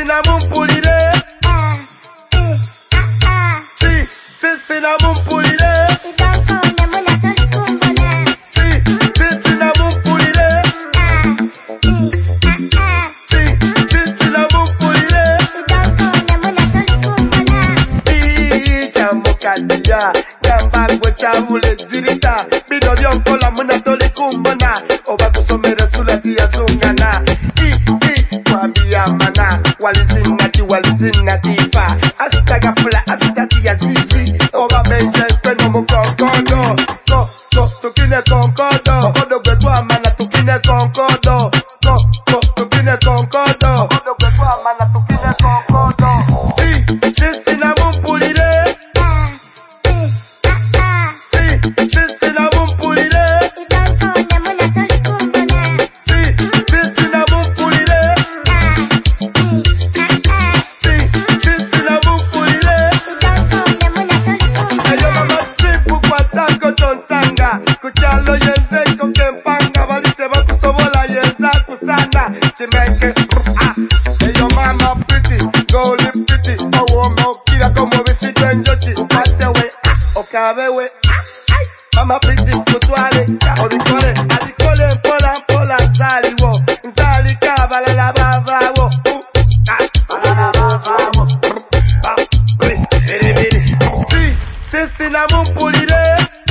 sinamumpulire sinamumpulire sinamumpulire Jamukadija Gamba Gwechabule Jirita Bido Yonkola Munatoli Kumbana Oba Kusomere Sulati ya Zungana Wabia Mana Walizinati Fa Asitaga Fula Asitati ya Zizi Oba Bense Peno Mukonkodo Tukine Konkodo Odo Gwetwa Mana Tukine Konkodo Tukine Konkodo Odo Gwetwa Mana Tukine Konkodo Sinamumpulire Kuchalo yenze kokempanga balite bakusobola yenza kusana chimenge eyo mama pretty golly pretty owome okira como besito enjochi upatewe okabewe mama pretty kutwale olikole alikole pola nzaliwo nzali kabalala bavawo sinamumpulire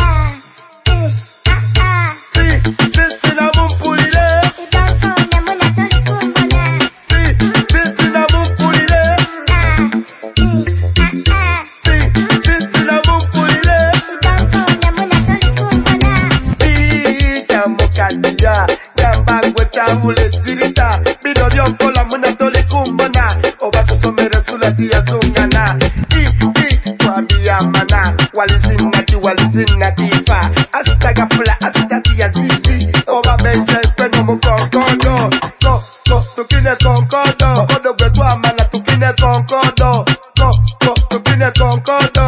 Jamukadija Gamba Gwechabule Jirita Bido Yonkola Munatoli Kumbana Oba Kusomere Sulati ya Zungana Wabia Mana Walizinati Fa Asitaga Fula Asitati ya Zizi Oba Bense Peno Mukonkodo Tukine Konkodo Odo Gwetwa Mana Tukine Konkodo Tukine Konkodo